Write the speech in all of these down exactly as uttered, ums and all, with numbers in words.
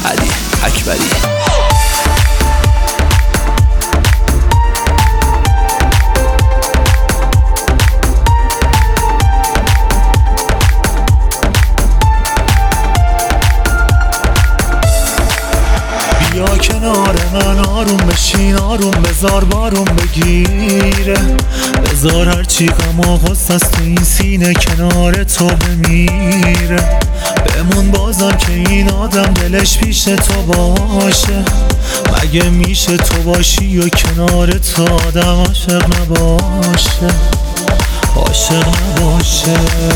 علی اکبری. بیا کنار من آروم بشین، آروم بذار بارون بگیره، بذار هرچی غم و غصه است تو این سینه کنار تو بمیره. بمون بازم که این آدم دلش پیش تو باشه، مگه میشه تو باشی و کنار تو آدم عاشق نباشه، عاشق نباشه.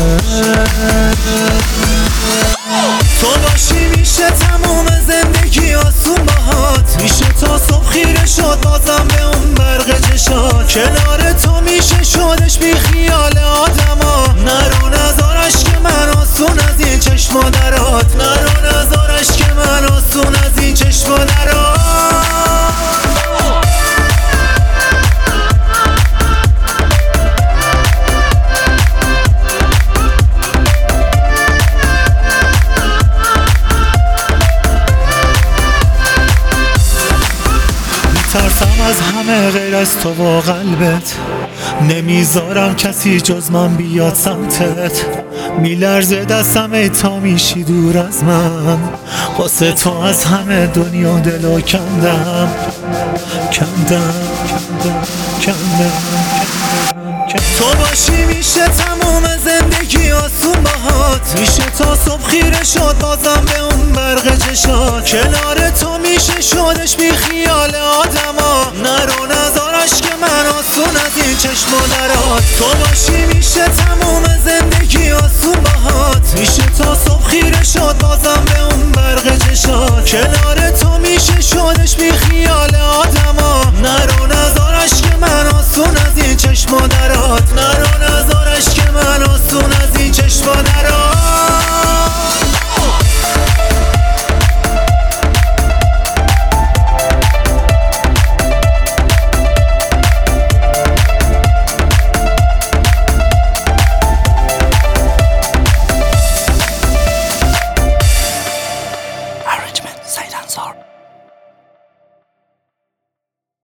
تو باشی میشه تموم زندگی آسون باهات، میشه تا صبح خیره شد بازم به اون برق چشات، کنار تو میشه شدش بی خیال آدما. نرو نذارش که من آسون از این چشما درات، نرو نذارش که من آسون از این چشما درات. ترسم از همه غیر از تو و قلبت، نمیذارم کسی جز من بیاد سمتت، میلرزه دستم ای تا میشی دور از من، واسه تو از همه دنیا دلو کندم کندم کندم کندم. تو باشی میشه تموم زندگی آسون باهات، میشه تا صبح خیره شد بازم به اون برق چشات، کنار تو میشه شدش بی خیال آدما. نرو نذارش که من آسون از این چشما درات، تو باشی میشه تموم زندگی آسون باهات، میشه تا صبح خیره شد بازم به اون برق چشات، کنار